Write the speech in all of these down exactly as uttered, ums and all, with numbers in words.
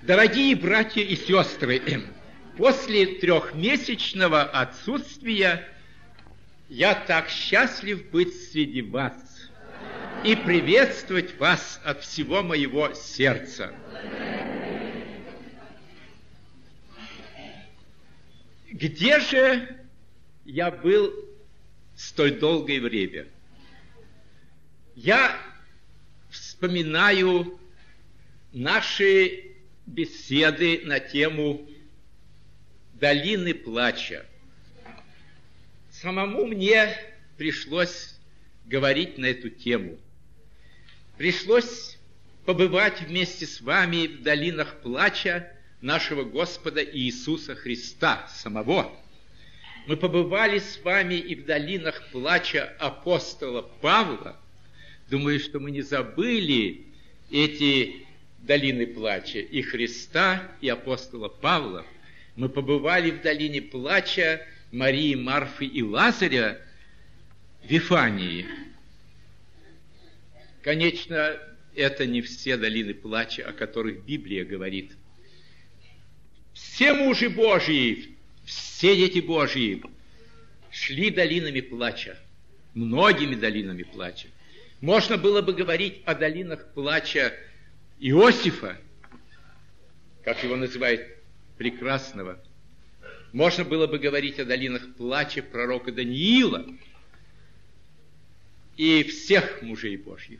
Дорогие братья и сестры, после трехмесячного отсутствия я так счастлив быть среди вас и приветствовать вас от всего моего сердца. Где же я был столь долгое время? Я вспоминаю наши беседы на тему долины плача. Самому мне пришлось говорить на эту тему. Пришлось побывать вместе с вами в долинах плача нашего Господа Иисуса Христа самого. Мы побывали с вами и в долинах плача апостола Павла. Думаю, что мы не забыли эти долины плача и Христа, и апостола Павла. Мы побывали в долине плача Марии, Марфы и Лазаря в Вифании. Конечно, это не все долины плача, о которых Библия говорит. Все мужи Божьи, все дети Божьи шли долинами плача, многими долинами плача. Можно было бы говорить о долинах плача Иосифа, как его называют, прекрасного. Можно было бы говорить о долинах плача пророка Даниила и всех мужей Божьих.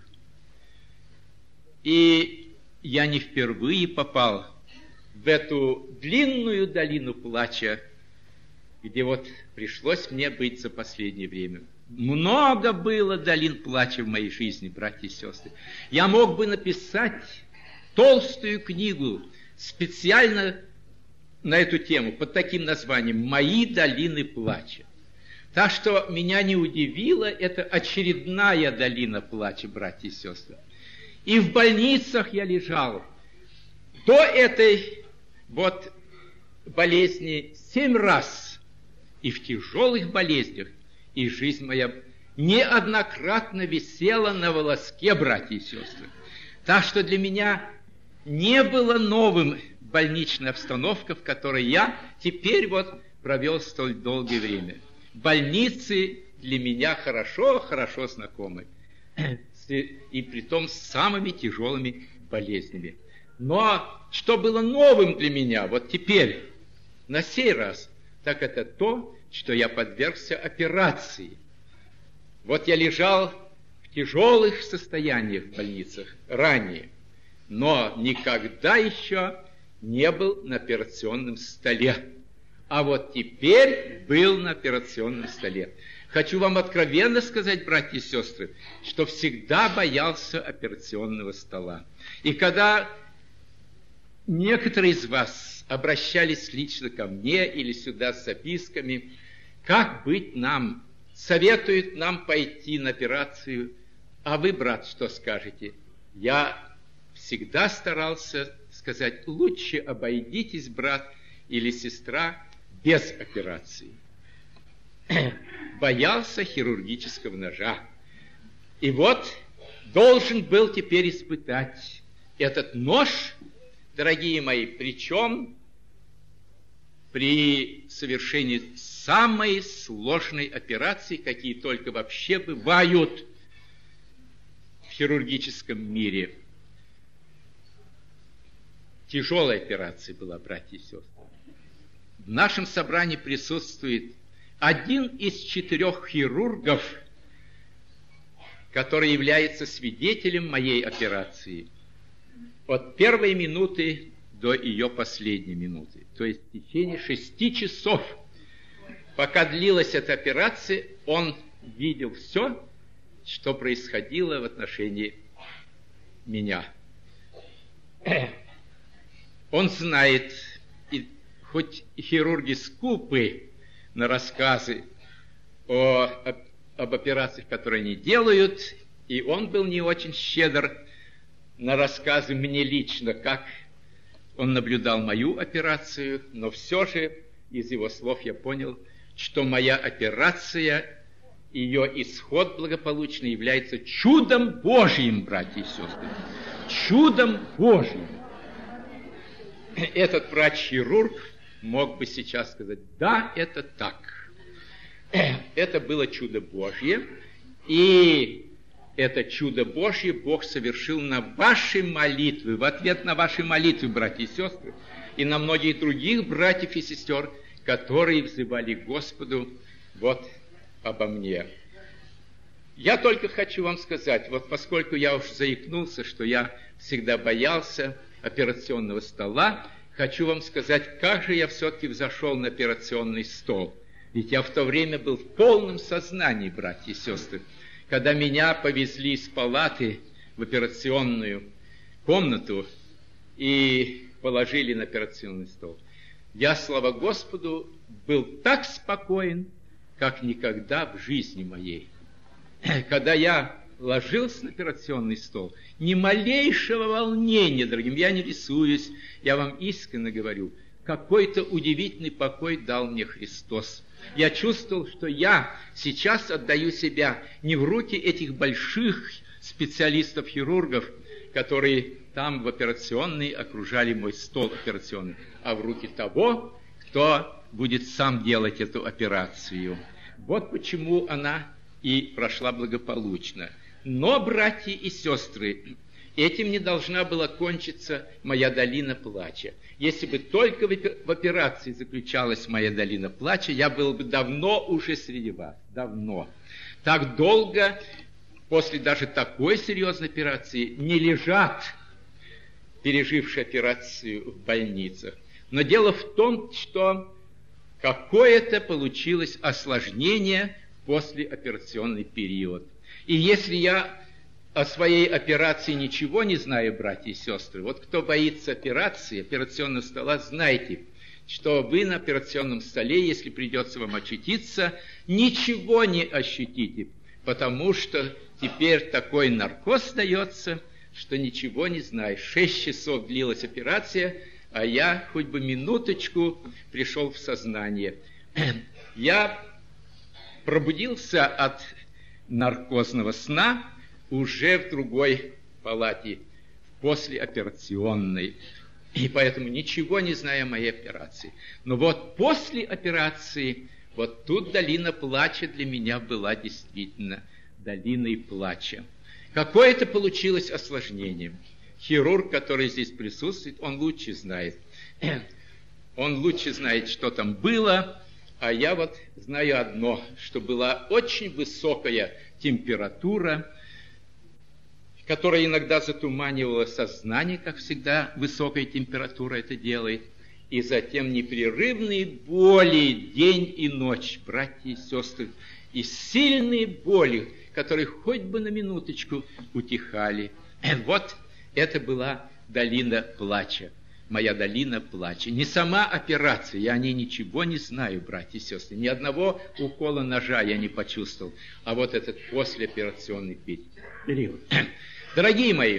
И я не впервые попал в эту длинную долину плача, где вот пришлось мне быть за последнее время. Много было долин плача в моей жизни, братья и сестры. Я мог бы написать толстую книгу специально на эту тему, под таким названием «Мои долины плача». Так что меня не удивило, это очередная долина плача, братья и сестры. И в больницах я лежал до этой вот болезни семь раз. И в тяжелых болезнях, и жизнь моя неоднократно висела на волоске, братья и сестры. Так что для меня не было новым больничная обстановка, в которой я теперь вот провел столь долгое время. Больницы для меня хорошо, хорошо знакомы. И притом с самыми тяжелыми болезнями. Но что было новым для меня вот теперь, на сей раз, так это то, что я подвергся операции. Вот я лежал в тяжелых состояниях в больницах ранее, но никогда еще не был на операционном столе. А вот теперь был на операционном столе. Хочу вам откровенно сказать, братья и сестры, что всегда боялся операционного стола. И когда некоторые из вас обращались лично ко мне или сюда с записками, как быть нам, советуют нам пойти на операцию, а вы, брат, что скажете? Я всегда старался сказать, лучше обойдитесь, брат или сестра, без операции. Боялся хирургического ножа. И вот должен был теперь испытать этот нож, дорогие мои, причем при совершении самой сложной операции, какие только вообще бывают в хирургическом мире. Тяжелая операция была, братья и сестры. В нашем собрании присутствует один из четырех хирургов, который является свидетелем моей операции от первой минуты до ее последней минуты. То есть в течение шести часов, пока длилась эта операция, он видел все, что происходило в отношении меня. Он знает, и хоть хирурги скупы на рассказы о, об, об операциях, которые они делают, и он был не очень щедр на рассказы мне лично, как он наблюдал мою операцию, но все же из его слов я понял, что моя операция, ее исход благополучный является чудом Божьим, братья и сестры, чудом Божьим. этот врач-хирург мог бы сейчас сказать: да, это так. Это было чудо Божье, и это чудо Божье Бог совершил на ваши молитвы, в ответ на ваши молитвы, братья и сестры, и на многих других братьев и сестер, которые взывали к Господу вот обо мне. Я только хочу вам сказать, вот поскольку я уж заикнулся, что я всегда боялся операционного стола, хочу вам сказать, как же я все-таки взошел на операционный стол. Ведь я в то время был в полном сознании, братья и сестры. Когда меня повезли из палаты в операционную комнату и положили на операционный стол, я, слава Господу, был так спокоен, как никогда в жизни моей. Когда я ложился на операционный стол, ни малейшего волнения, дорогим, я не рисуюсь, я вам искренне говорю, какой-то удивительный покой дал мне Христос. Я чувствовал, что я сейчас отдаю себя не в руки этих больших специалистов-хирургов, которые там в операционной окружали мой стол операционный, а в руки того, кто будет сам делать эту операцию. Вот почему она и прошла благополучно. Но, братья и сестры, этим не должна была кончиться моя долина плача. Если бы только в операции заключалась моя долина плача, я был бы давно уже среди вас. Давно. Так долго, после даже такой серьезной операции, не лежат пережившие операцию в больницах. Но дело в том, что какое-то получилось осложнение послеоперационный период. И если я о своей операции ничего не знаю, братья и сестры, вот кто боится операции, операционного стола, знайте, что вы на операционном столе, если придется вам очутиться, ничего не ощутите, потому что теперь такой наркоз дается, что ничего не знаешь. Шесть часов длилась операция, а я хоть бы минуточку пришел в сознание. Я пробудился от наркозного сна уже в другой палате, послеоперационной. И поэтому ничего не знаю о моей операции. Но вот после операции, вот тут долина плача для меня была действительно долиной плача. Какое-то получилось осложнение. Хирург, который здесь присутствует, он лучше знает. Он лучше знает, что там было. А я вот знаю одно, что была очень высокая температура, которая иногда затуманивала сознание, как всегда высокая температура это делает, и затем непрерывные боли день и ночь, братья и сестры, и сильные боли, которые хоть бы на минуточку утихали. Вот это была долина плача. Моя долина плача. Не сама операция, я о ней ничего не знаю, братья и сестры. Ни одного укола ножа я не почувствовал. А вот этот послеоперационный период. Дорогие мои,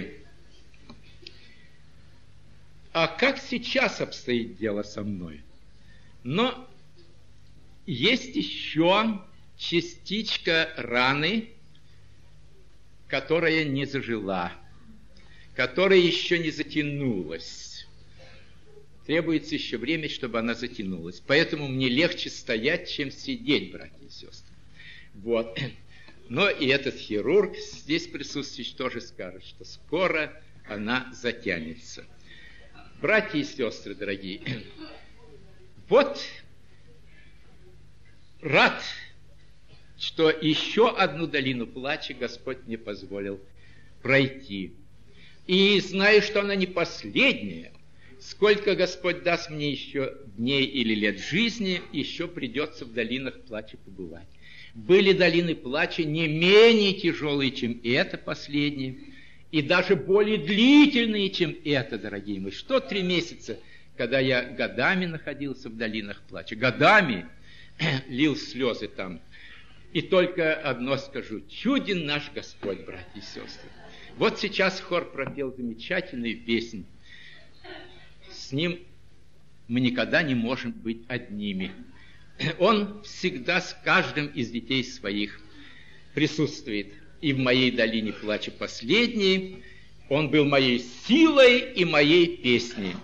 а как сейчас обстоит дело со мной? Но есть еще частичка раны, которая не зажила, которая еще не затянулась. Требуется еще время, чтобы она затянулась. Поэтому мне легче стоять, чем сидеть, братья и сестры. Вот. Но и этот хирург здесь присутствующий тоже скажет, что скоро она затянется. Братья и сестры, дорогие, вот рад, что еще одну долину плача Господь мне позволил пройти. И знаю, что она не последняя. Сколько Господь даст мне еще дней или лет жизни, еще придется в долинах плача побывать. Были долины плача не менее тяжелые, чем это последние, и даже более длительные, чем это, дорогие мои. Что три месяца, когда я годами находился в долинах плача, годами лил слезы там. И только одно скажу: чуден наш Господь, братья и сестры. Вот сейчас хор пропел замечательную песню. С ним мы никогда не можем быть одними. Он всегда с каждым из детей своих присутствует. И в моей долине плача последней он был моей силой и моей песней.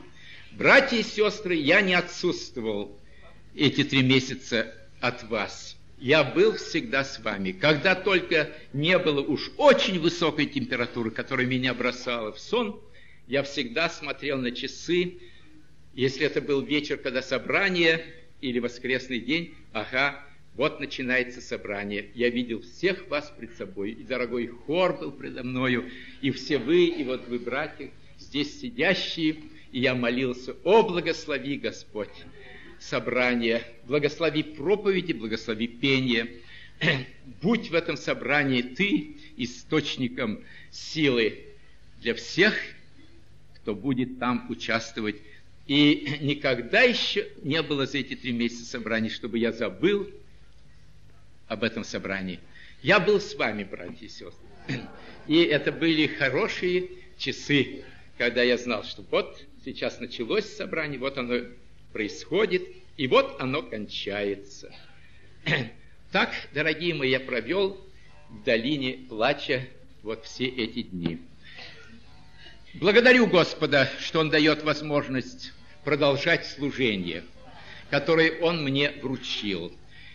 Братья и сестры, я не отсутствовал эти три месяца от вас. Я был всегда с вами. Когда только не было уж очень высокой температуры, которая меня бросала в сон, я всегда смотрел на часы. Если это был вечер, когда собрание, или воскресный день, ага, вот начинается собрание. Я видел всех вас пред собой, и дорогой хор был предо мною, и все вы, и вот вы, братья, здесь сидящие, и я молился: о, благослови, Господь, собрание, благослови проповеди, благослови пение. Будь в этом собрании ты источником силы для всех, кто будет там участвовать. И никогда еще не было за эти три месяца собраний, чтобы я забыл об этом собрании. Я был с вами, братья и сестры. И это были хорошие часы, когда я знал, что вот сейчас началось собрание, вот оно происходит, и вот оно кончается. Так, дорогие мои, я провел в долине плача вот все эти дни. Благодарю Господа, что Он дает возможность продолжать служение, которое Он мне вручил.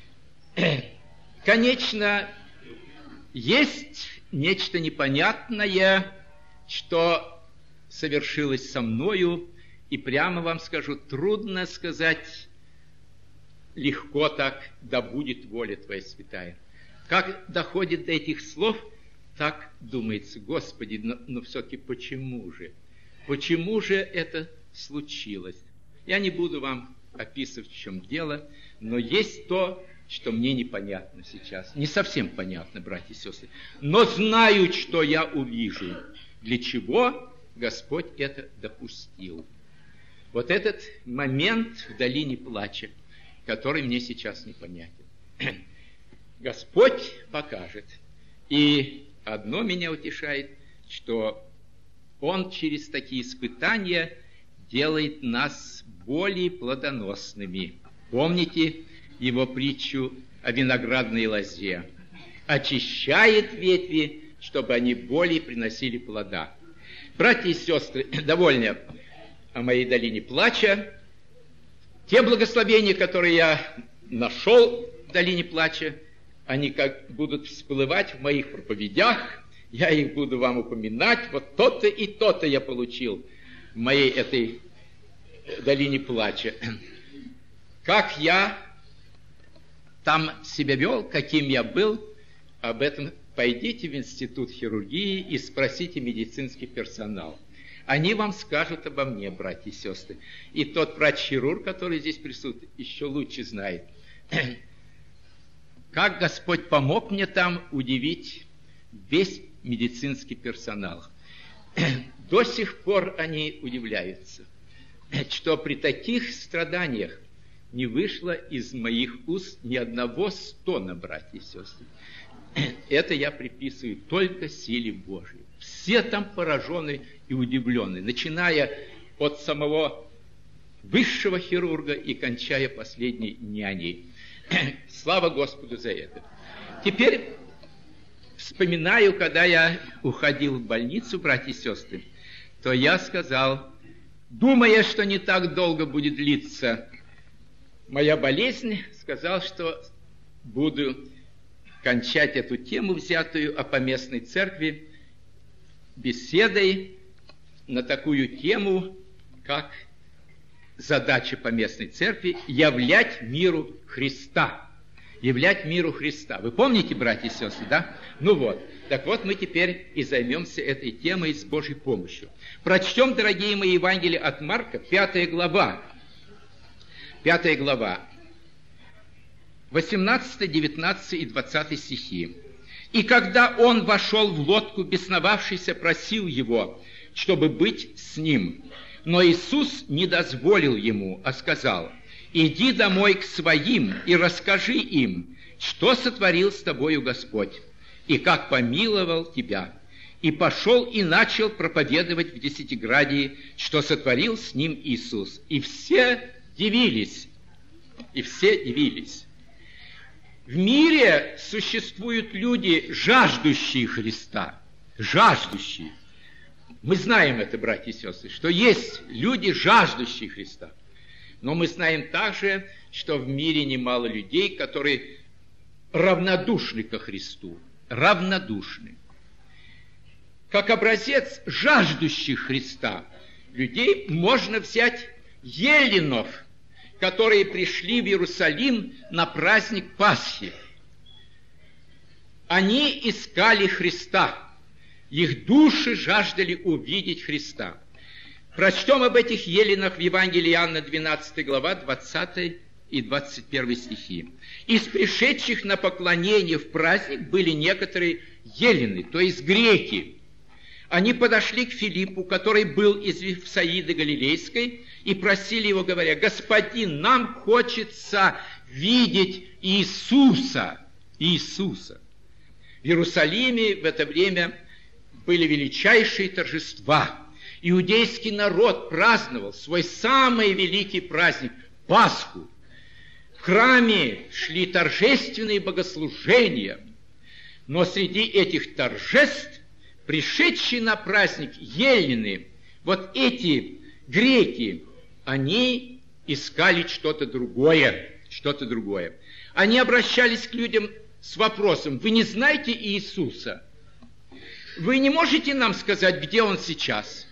Конечно, есть нечто непонятное, что совершилось со мною, и прямо вам скажу, трудно сказать легко так: да будет воля Твоя святая. Как доходит до этих слов, так думается: Господи, но, но все-таки почему же? Почему же это случилось? Я не буду вам описывать, в чем дело, но есть то, что мне непонятно сейчас. Не совсем понятно, братья и сестры, но знаю, что я увижу, для чего Господь это допустил. Вот этот момент в долине плача, который мне сейчас непонятен. Господь покажет. И одно меня утешает, что Он через такие испытания делает нас более плодоносными. Помните Его притчу о виноградной лозе? Очищает ветви, чтобы они более приносили плода. Братья и сестры, довольно о моей долине плача. Те благословения, которые я нашел в долине плача, они как будут всплывать в моих проповедях, я их буду вам упоминать. Вот то-то и то-то я получил в моей этой долине плача. Как я там себя вел, каким я был, об этом пойдите в институт хирургии и спросите медицинский персонал. Они вам скажут обо мне, братья и сестры. И тот врач-хирург, который здесь присутствует, еще лучше знает. Как Господь помог мне там удивить весь медицинский персонал. До сих пор они удивляются, что при таких страданиях не вышло из моих уст ни одного стона, братья и сестры. Это я приписываю только силе Божьей. Все там поражены и удивлены, начиная от самого высшего хирурга и кончая последней няней. Слава Господу за это. Теперь вспоминаю, когда я уходил в больницу, братья и сестры, то я сказал, думая, что не так долго будет длиться моя болезнь, сказал, что буду кончать эту тему, взятую о поместной церкви, беседой на такую тему, как задача поместной церкви – являть миру Христа. Являть миру Христа. Вы помните, братья и сестры, да? Ну вот. Так вот, мы теперь и займемся этой темой с Божьей помощью. Прочтем, дорогие мои, Евангелие от Марка, пятая глава. Пятая глава. восемнадцатый, девятнадцатый и двадцатый стихи. «И когда он вошел в лодку, бесновавшийся просил его, чтобы быть с ним. Но Иисус не дозволил ему, а сказал, иди домой к своим и расскажи им, что сотворил с тобою Господь, и как помиловал тебя. И пошел и начал проповедовать в Десятиградии, что сотворил с ним Иисус. И все дивились, и все дивились». В мире существуют люди, жаждущие Христа, жаждущие. Мы знаем это, братья и сестры, что есть люди, жаждущие Христа. Но мы знаем также, что в мире немало людей, которые равнодушны ко Христу. Равнодушны. Как образец жаждущих Христа людей можно взять эллинов, которые пришли в Иерусалим на праздник Пасхи. Они искали Христа. Их души жаждали увидеть Христа. Прочтем об этих эллинах в Евангелии Иоанна, двенадцатая глава, двадцатый и двадцать первый стихи. «Из пришедших на поклонение в праздник были некоторые эллины, то есть греки. Они подошли к Филиппу, который был из Вифсаиды Галилейской, и просили его, говоря: «Господин, нам хочется видеть Иисуса». Иисуса. В Иерусалиме в это время были величайшие торжества. Иудейский народ праздновал свой самый великий праздник – Пасху. В храме шли торжественные богослужения. Но среди этих торжеств пришедшие на праздник эллины, вот эти греки, они искали что-то другое, что-то другое. Они обращались к людям с вопросом: вы не знаете Иисуса? Вы не можете нам сказать, где Он сейчас?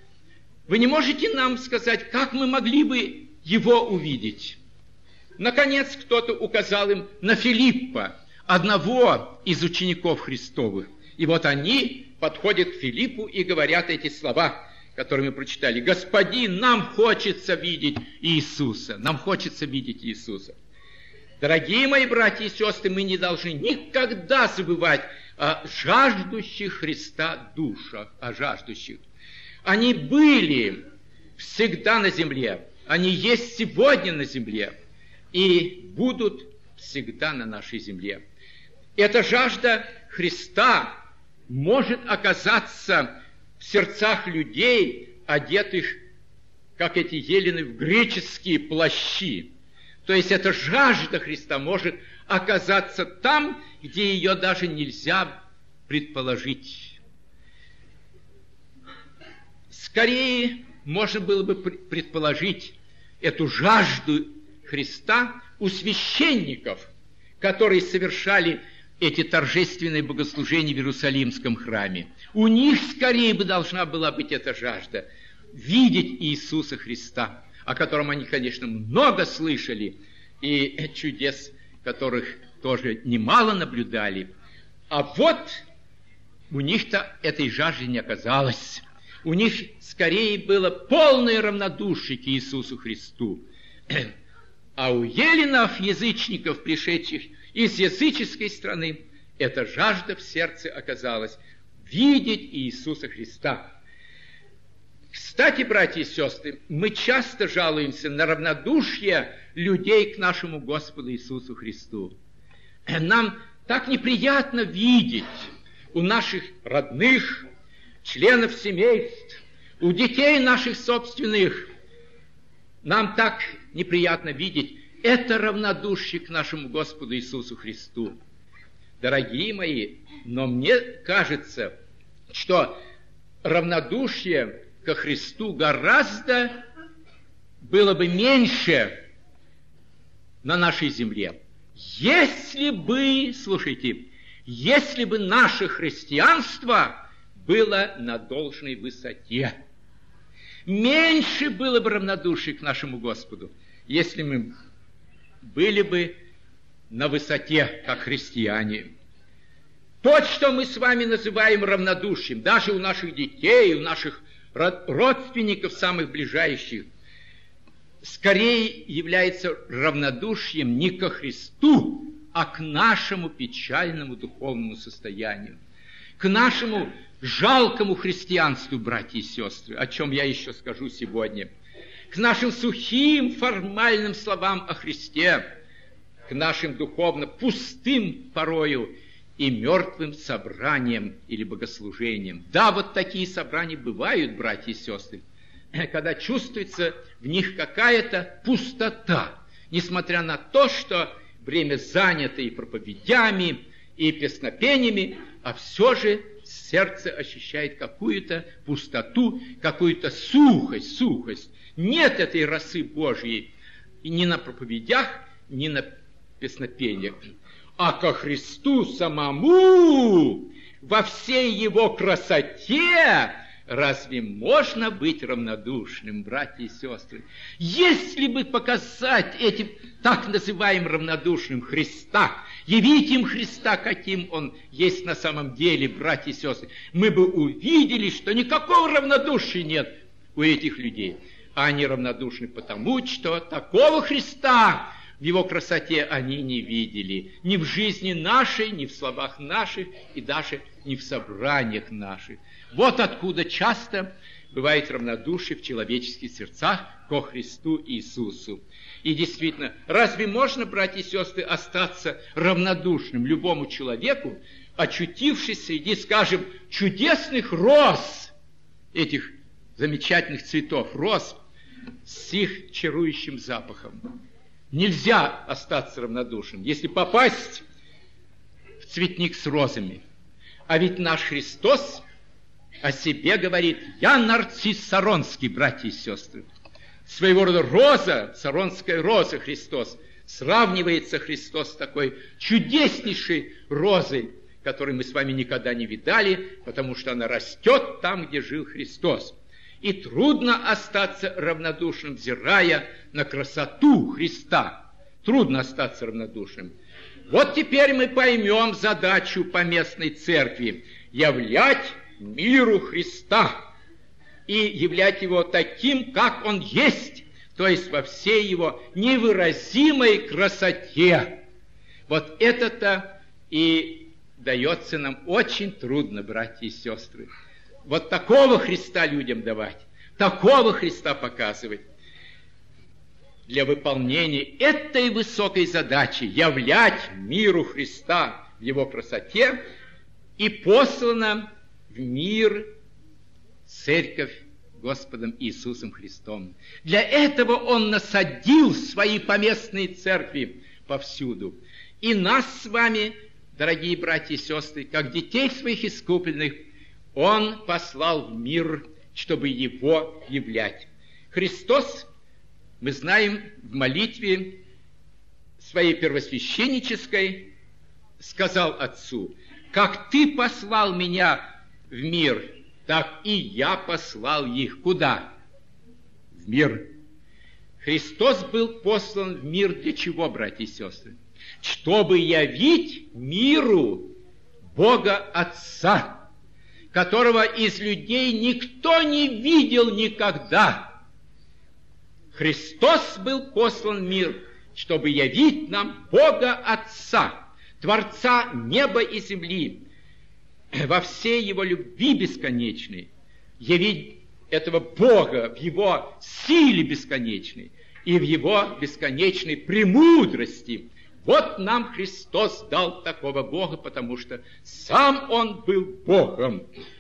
Вы не можете нам сказать, как мы могли бы Его увидеть? Наконец, кто-то указал им на Филиппа, одного из учеников Христовых. И вот они подходят к Филиппу и говорят эти слова, которые мы прочитали: «Господин, нам хочется видеть Иисуса». Нам хочется видеть Иисуса. Дорогие мои братья и сестры, мы не должны никогда забывать о жаждущих Христа душах, о жаждущих. Они были всегда на земле, они есть сегодня на земле и будут всегда на нашей земле. Эта жажда Христа может оказаться в сердцах людей, одетых, как эти эллины, в греческие плащи. То есть эта жажда Христа может оказаться там, где ее даже нельзя предположить. Скорее, можно было бы предположить эту жажду Христа у священников, которые совершали эти торжественные богослужения в Иерусалимском храме. У них скорее бы должна была быть эта жажда видеть Иисуса Христа, о котором они, конечно, много слышали, и чудес, которых тоже немало наблюдали. А вот у них-то этой жажды не оказалось. У них скорее было полное равнодушие к Иисусу Христу. А у эллинов, язычников, пришедших из языческой страны, эта жажда в сердце оказалась видеть Иисуса Христа. Кстати, братья и сестры, мы часто жалуемся на равнодушие людей к нашему Господу Иисусу Христу. Нам так неприятно видеть у наших родных, членов семейств, у детей наших собственных. Нам так неприятно видеть это равнодушие к нашему Господу Иисусу Христу. Дорогие мои, но мне кажется, что равнодушие ко Христу гораздо было бы меньше на нашей земле, если бы, слушайте, если бы наше христианство было на должной высоте. Меньше было бы равнодушия к нашему Господу, если мы были бы на высоте, как христиане. То, что мы с вами называем равнодушием, даже у наших детей, у наших родственников самых ближайших, скорее является равнодушием не ко Христу, а к нашему печальному духовному состоянию, к нашему жалкому христианству, братья и сестры, о чем я еще скажу сегодня, к нашим сухим формальным словам о Христе, к нашим духовно пустым порою и мертвым собраниям или богослужениям. Да, вот такие собрания бывают, братья и сестры, когда чувствуется в них какая-то пустота, несмотря на то, что время занято и проповедями, и песнопениями, а все же сердце ощущает какую-то пустоту, какую-то сухость, сухость. Нет этой росы Божьей и ни на проповедях, ни на песнопениях. А ко Христу самому во всей его красоте разве можно быть равнодушным, братья и сестры? Если бы показать этим так называемым равнодушным Христа, явить им Христа, каким Он есть на самом деле, братья и сестры, мы бы увидели, что никакого равнодушия нет у этих людей. А они равнодушны потому, что такого Христа в Его красоте они не видели. Ни в жизни нашей, ни в словах наших, и даже не в собраниях наших. Вот откуда часто бывает равнодушие в человеческих сердцах ко Христу Иисусу. И действительно, разве можно, братья и сестры, остаться равнодушным любому человеку, очутившись среди, скажем, чудесных роз, этих замечательных цветов, роз с их чарующим запахом? Нельзя остаться равнодушным, если попасть в цветник с розами. А ведь наш Христос о себе говорит: «Я нарцисс саронский», братья и сестры. Своего рода роза, саронская роза Христос. Сравнивается Христос с такой чудеснейшей розой, которую мы с вами никогда не видали, потому что она растет там, где жил Христос. И трудно остаться равнодушным, взирая на красоту Христа. Трудно остаться равнодушным. Вот теперь мы поймем задачу поместной церкви – являть миру Христа и являть его таким, как он есть, то есть во всей его невыразимой красоте. Вот это-то и дается нам очень трудно, братья и сестры. Вот такого Христа людям давать, такого Христа показывать. Для выполнения этой высокой задачи являть миру Христа в его красоте и послана в мир церковь Господом Иисусом Христом. Для этого Он насадил свои поместные церкви повсюду. И нас с вами, дорогие братья и сестры, как детей своих искупленных, Он послал в мир, чтобы его являть. Христос, мы знаем, в молитве своей первосвященнической сказал Отцу: «Как Ты послал меня в мир, так и я послал их». Куда? В мир. Христос был послан в мир для чего, братья и сестры? Чтобы явить миру Бога Отца, которого из людей никто не видел никогда. Христос был послан в мир, чтобы явить нам Бога Отца, Творца неба и земли, во всей Его любви бесконечной, явить этого Бога в Его силе бесконечной и в Его бесконечной премудрости. Вот нам Христос дал такого Бога, потому что сам Он был Богом.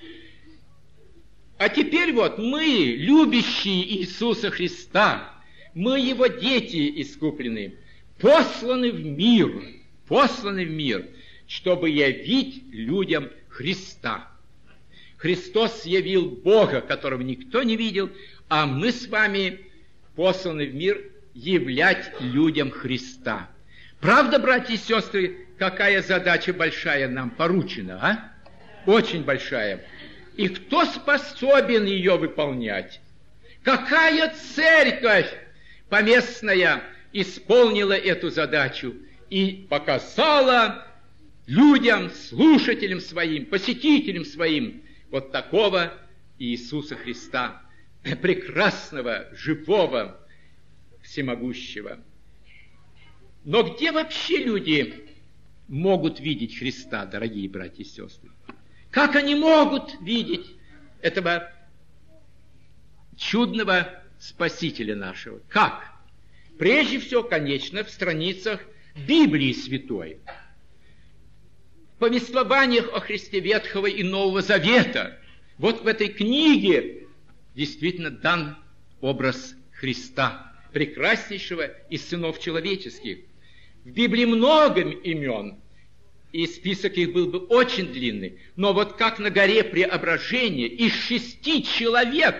А теперь вот мы, любящие Иисуса Христа, мы Его дети искупленные, посланы в мир, посланы в мир, чтобы явить людям Христа. Христос явил Бога, которого никто не видел, а мы с вами посланы в мир являть людям Христа. Правда, братья и сестры, какая задача большая нам поручена, а? Очень большая. И кто способен ее выполнять? Какая церковь поместная исполнила эту задачу и показала людям, слушателям своим, посетителям своим вот такого Иисуса Христа, прекрасного, живого, всемогущего. Но где вообще люди могут видеть Христа, дорогие братья и сестры? Как они могут видеть этого чудного Спасителя нашего? Как? Прежде всего, конечно, в страницах Библии Святой, в повествованиях о Христе Ветхого и Нового Завета. Вот в этой книге действительно дан образ Христа, прекраснейшего из сынов человеческих. В Библии много имен, и список их был бы очень длинный, но вот как на горе Преображения из шести человек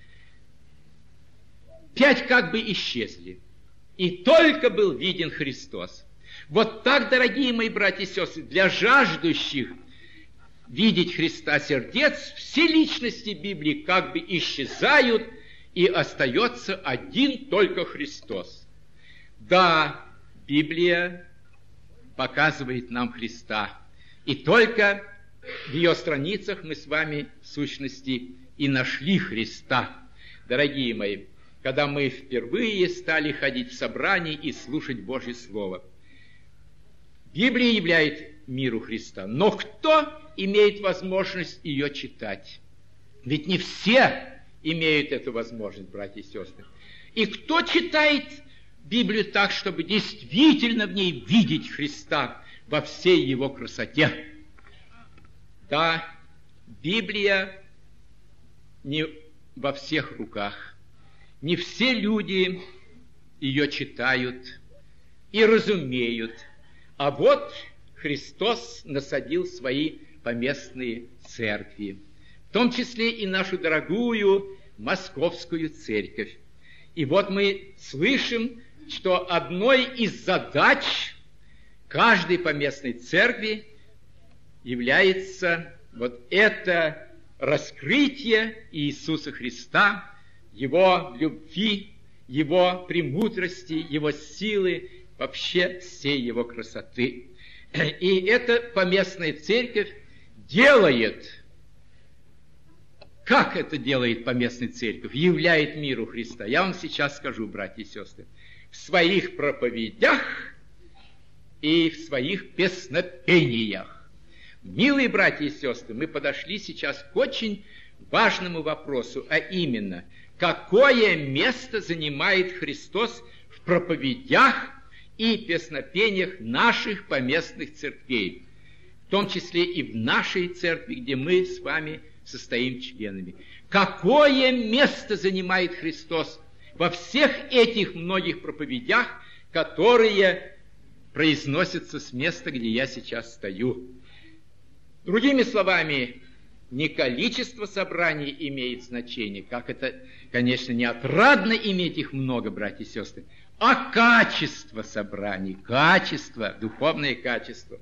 пять как бы исчезли, и только был виден Христос. Вот так, дорогие мои братья и сестры, для жаждущих видеть Христа сердец, все личности Библии как бы исчезают, и остается один только Христос. Да, Библия показывает нам Христа, и только в ее страницах мы с вами в сущности и нашли Христа. Дорогие мои, когда мы впервые стали ходить в собрания и слушать Божье Слово, Библия являет миру Христа, но кто имеет возможность ее читать? Ведь не все имеют эту возможность, братья и сестры. И кто читает Библию так, чтобы действительно в ней видеть Христа во всей его красоте? Да, Библия не во всех руках. Не все люди ее читают и разумеют. А вот Христос насадил свои поместные церкви, в том числе и нашу дорогую Московскую церковь. И вот мы слышим, что одной из задач каждой поместной церкви является вот это раскрытие Иисуса Христа, Его любви, Его премудрости, Его силы, вообще всей Его красоты. И эта поместная церковь делает, как это делает поместная церковь, являет миру Христа. Я вам сейчас скажу, братья и сестры, в своих проповедях и в своих песнопениях. Милые братья и сестры, мы подошли сейчас к очень важному вопросу, а именно, какое место занимает Христос в проповедях и песнопениях наших поместных церквей, в том числе и в нашей церкви, где мы с вами состоим членами. Какое место занимает Христос во всех этих многих проповедях, которые произносятся с места, где я сейчас стою? Другими словами, не количество собраний имеет значение, как это, конечно, не отрадно иметь их много, братья и сестры, а качество собраний, качество, духовное качество.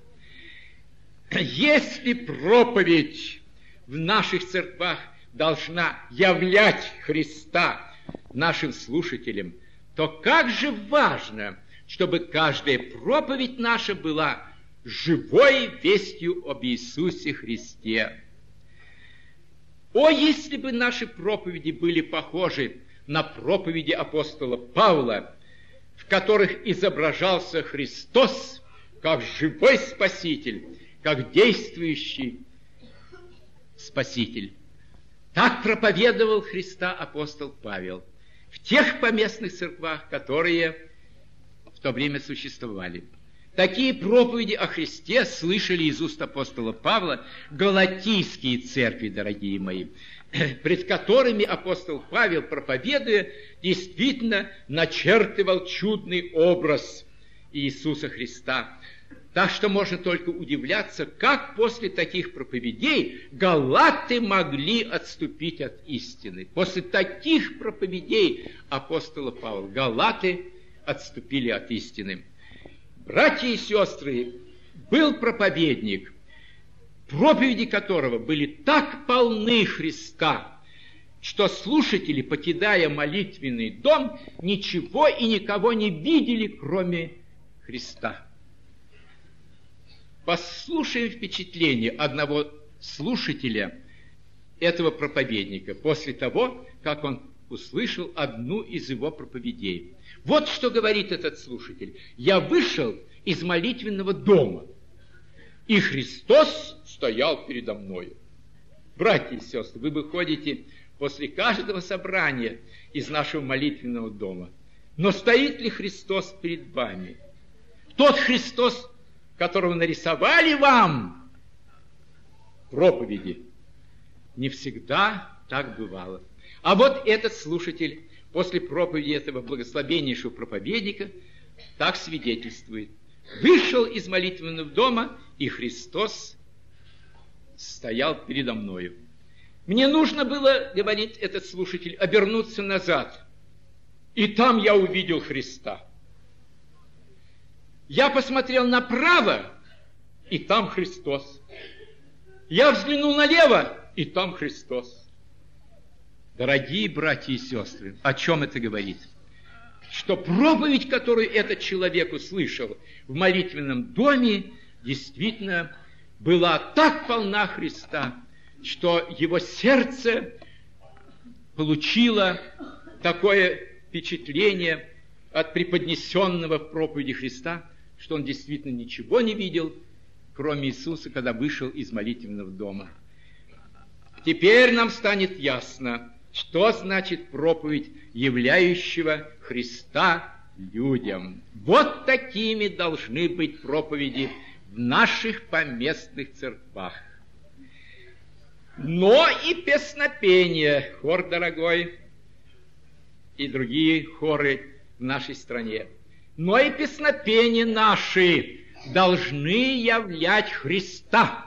Если проповедь в наших церквах должна являть Христа нашим слушателям, то как же важно, чтобы каждая проповедь наша была живой вестью об Иисусе Христе. О, если бы наши проповеди были похожи на проповеди апостола Павла, в которых изображался Христос как живой Спаситель, как действующий Спаситель. Так проповедовал Христа апостол Павел в тех поместных церквах, которые в то время существовали. Такие проповеди о Христе слышали из уст апостола Павла галатийские церкви, дорогие мои, пред которыми апостол Павел, проповедуя, действительно начертывал чудный образ Иисуса Христа. Так что можно только удивляться, как после таких проповедей галаты могли отступить от истины. После таких проповедей апостола Павла галаты отступили от истины. Братья и сестры, был проповедник, проповеди которого были так полны Христа, что слушатели, покидая молитвенный дом, ничего и никого не видели, кроме Христа. Послушаем впечатление одного слушателя этого проповедника после того, как он услышал одну из его проповедей. Вот что говорит этот слушатель. «Я вышел из молитвенного дома, и Христос стоял передо мною». Братья и сестры, вы выходите после каждого собрания из нашего молитвенного дома. Но стоит ли Христос перед вами? Тот Христос, которого нарисовали вам проповеди, не всегда так бывало. А вот этот слушатель после проповеди этого благословеннейшего проповедника так свидетельствует. вышел из молитвенного дома, и Христос стоял передо мною. Мне нужно было, говорит этот слушатель, обернуться назад. И там я увидел Христа. Я посмотрел направо, и там Христос. Я взглянул налево, и там Христос. Дорогие братья и сестры, о чем это говорит? Что проповедь, которую этот человек услышал в молитвенном доме, действительно была так полна Христа, что его сердце получило такое впечатление от преподнесенного в проповеди Христа, что он действительно ничего не видел, кроме Иисуса, когда вышел из молитвенного дома. Теперь нам станет ясно, что значит проповедь являющего Христа людям. Вот такими должны быть проповеди в наших поместных церквах. Но и песнопение, хор дорогой, и другие хоры в нашей стране, но и песнопения наши должны являть Христа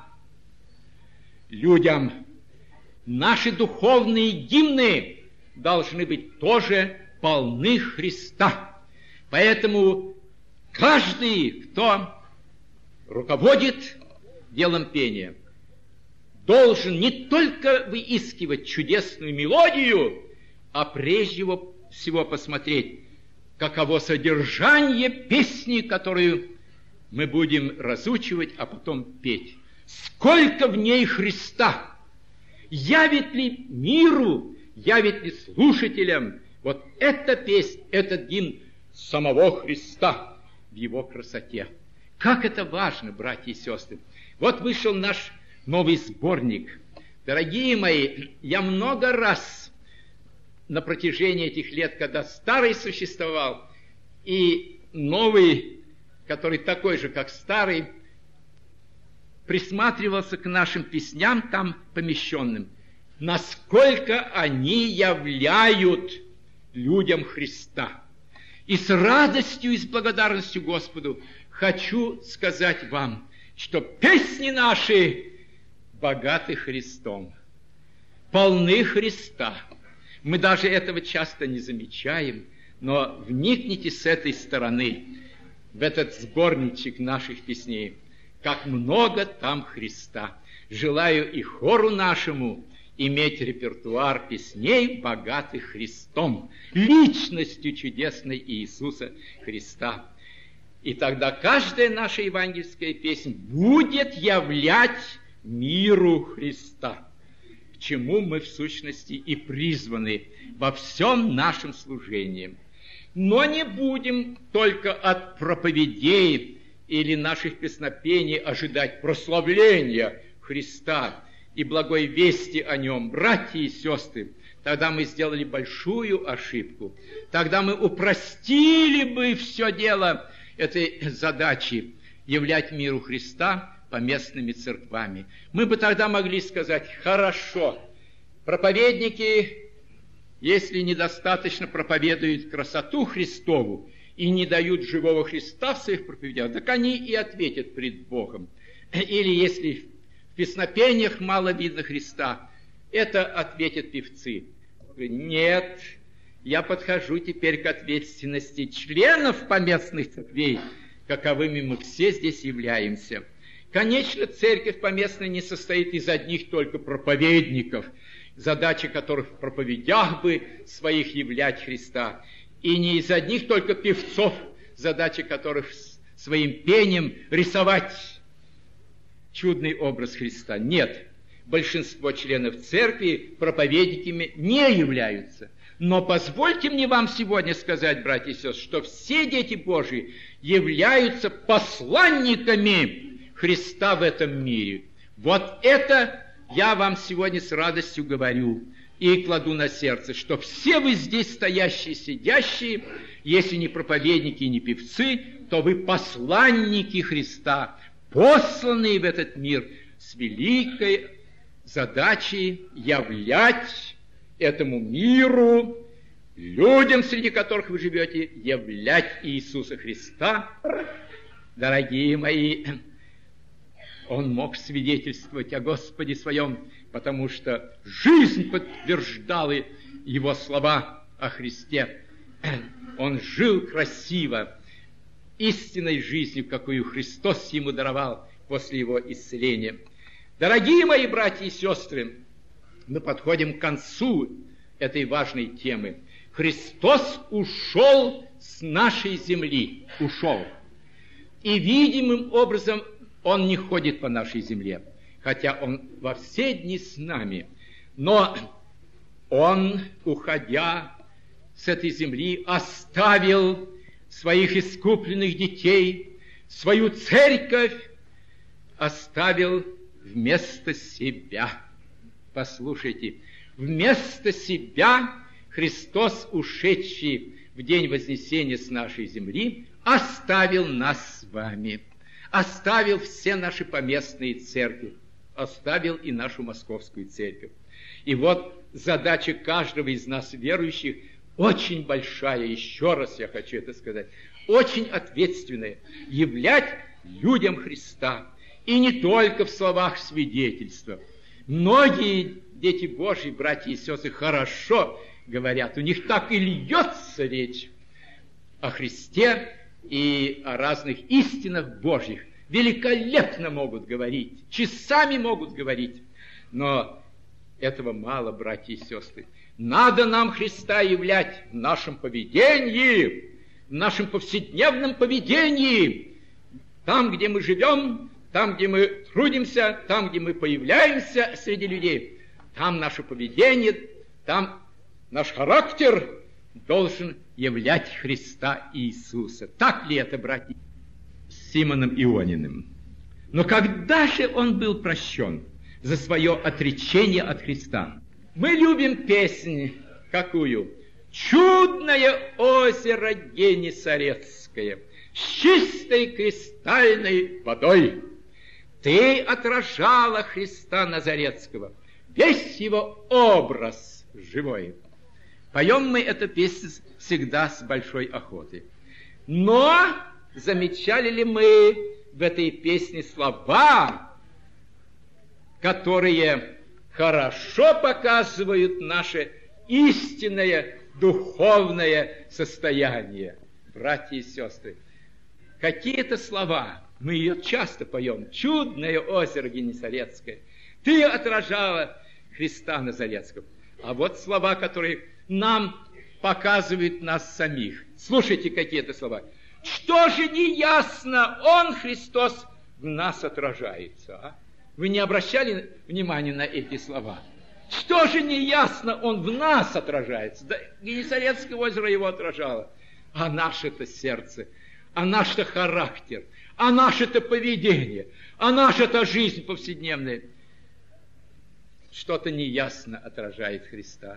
людям. Наши духовные гимны должны быть тоже полны Христа. Поэтому каждый, кто руководит делом пения, должен не только выискивать чудесную мелодию, а прежде всего посмотреть, каково содержание песни, которую мы будем разучивать, а потом петь. Сколько в ней Христа! Явит ли миру, явит ли слушателям вот эта песня, этот гимн самого Христа в его красоте? Как это важно, братья и сестры! Вот вышел наш новый сборник. Дорогие мои, я много раз на протяжении этих лет, когда старый существовал, и новый, который такой же, как старый, присматривался к нашим песням там помещенным, насколько они являют людям Христа. И с радостью и с благодарностью Господу хочу сказать вам, что песни наши богаты Христом, полны Христа. Мы даже этого часто не замечаем, но вникните с этой стороны в этот сборничек наших песней, как много там Христа. Желаю и хору нашему иметь репертуар песней, богатых Христом, личностью чудесной Иисуса Христа. И тогда каждая наша евангельская песня будет являть миру Христа, к чему мы в сущности и призваны во всем нашем служении. Но не будем только от проповедей или наших песнопений ожидать прославления Христа и благой вести о Нем. Братья и сестры, тогда мы сделали большую ошибку. Тогда мы упростили бы все дело этой задачи являть миру Христа поместными церквами. Мы бы тогда могли сказать: хорошо, проповедники, если недостаточно проповедуют красоту Христову и не дают живого Христа в своих проповедях, так они и ответят пред Богом. Или если в песнопениях мало видно Христа, это ответят певцы. Нет, я подхожу теперь к ответственности членов поместных церквей, каковыми мы все здесь являемся. Конечно, церковь поместная не состоит из одних только проповедников, задача которых в проповедях бы своих являть Христа, и не из одних только певцов, задача которых своим пением рисовать чудный образ Христа. Нет, большинство членов церкви проповедниками не являются. Но позвольте мне вам сегодня сказать, братья и сестры, что все дети Божьи являются посланниками Христа в этом мире. Вот это я вам сегодня с радостью говорю и кладу на сердце, что все вы здесь стоящие, сидящие, если не проповедники и не певцы, то вы посланники Христа, посланные в этот мир с великой задачей являть этому миру, людям, среди которых вы живете, являть Иисуса Христа Дорогие мои, он мог свидетельствовать о Господе своем, потому что жизнь подтверждала его слова о Христе. Он жил красиво, истинной жизнью, какую Христос ему даровал после его исцеления. Дорогие мои братья и сестры, мы подходим к концу этой важной темы. Христос ушел с нашей земли, ушел. И видимым образом Он не ходит по нашей земле, хотя Он во все дни с нами. Но Он, уходя с этой земли, оставил своих искупленных детей, свою церковь, оставил вместо себя. Послушайте, вместо себя Христос, ушедший в день Вознесения с нашей земли, оставил нас с вами, оставил все наши поместные церкви, оставил и нашу московскую церковь. И вот задача каждого из нас, верующих, очень большая, еще раз я хочу это сказать, очень ответственная, являть людям Христа. И не только в словах свидетельства. Многие дети Божьи, братья и сестры, хорошо говорят, у них так и льется речь о Христе и о разных истинах Божьих. Великолепно могут говорить, часами могут говорить, но этого мало, братья и сестры. Надо нам Христа являть в нашем поведении, в нашем повседневном поведении, там, где мы живем, там, где мы трудимся, там, где мы появляемся среди людей. Там наше поведение, там наш характер должен являть Христа Иисуса. Так ли это, братья? С Симоном Иониным. Но когда же он был прощен за свое отречение от Христа? Мы любим песнь какую? «Чудное озеро Генесарецкое с чистой кристальной водой». Ты отражала Христа Назарецкого, весь его образ живой. Поем мы эту песню всегда с большой охотой. Но замечали ли мы в этой песне слова, которые хорошо показывают наше истинное духовное состояние? Братья и сестры, какие это слова? Мы ее часто поем. «Чудное озеро Генесарецкое». Ты отражала Христа Назарецкого. А вот слова, которые нам показывают нас самих. Слушайте, какие это слова. Что же не ясно, Он, Христос, в нас отражается. А? Вы не обращали внимания на эти слова? Что же не ясно, Он в нас отражается. Да, Генесарецкое озеро его отражало. А наше-то сердце, а наш-то характер, а наше-то поведение, а наша-то жизнь повседневная что-то неясно отражает Христа.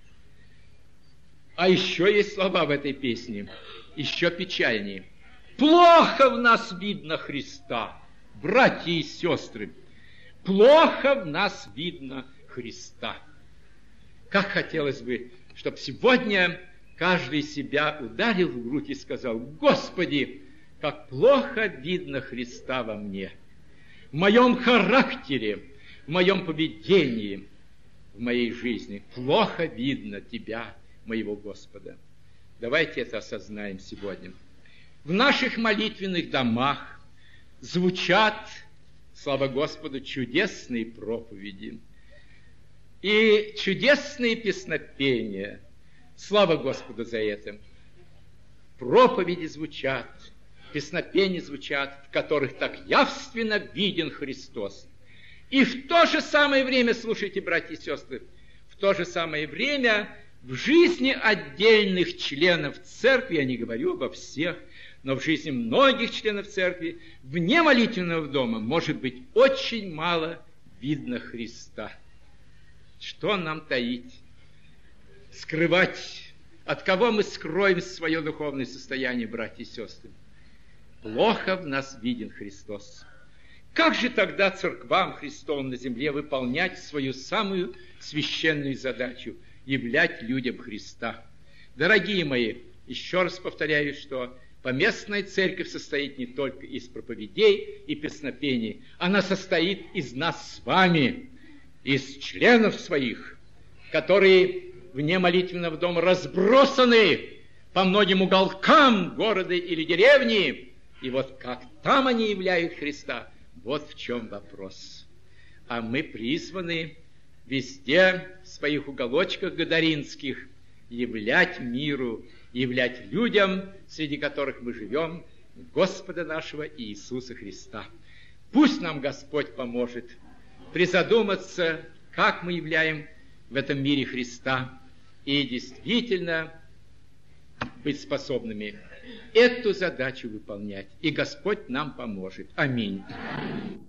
А еще есть слова в этой песне, еще печальнее. Плохо в нас видно Христа, братья и сестры, плохо в нас видно Христа. Как хотелось бы, чтобы сегодня каждый себя ударил в грудь и сказал: Господи, как плохо видно Христа во мне, в моем характере, в моем поведении, в моей жизни. Плохо видно Тебя, моего Господа. Давайте это осознаем сегодня. В наших молитвенных домах звучат, слава Господу, чудесные проповеди и чудесные песнопения. Слава Господу за это. Проповеди звучат, песнопения звучат, в которых так явственно виден Христос. И в то же самое время, слушайте, братья и сестры, в то же самое время в жизни отдельных членов церкви, я не говорю обо всех, но в жизни многих членов церкви, вне молитвенного дома, может быть очень мало видно Христа. Что нам таить? Скрывать? От кого мы скроем свое духовное состояние, братья и сестры? Плохо в нас виден Христос. Как же тогда церквам Христовым на земле выполнять свою самую священную задачу – являть людям Христа? Дорогие мои, еще раз повторяю, что Поместная церковь состоит не только из проповедей и песнопений, она состоит из нас с вами, из членов своих, которые вне молитвенного дома разбросаны по многим уголкам города или деревни. И вот как там они являют Христа, вот в чем вопрос. А мы призваны везде, в своих уголочках гадаринских, являть миру, являть людям, среди которых мы живем, Господа нашего Иисуса Христа. Пусть нам Господь поможет призадуматься, как мы являем в этом мире Христа, и действительно быть способными эту задачу выполнять. И Господь нам поможет. Аминь.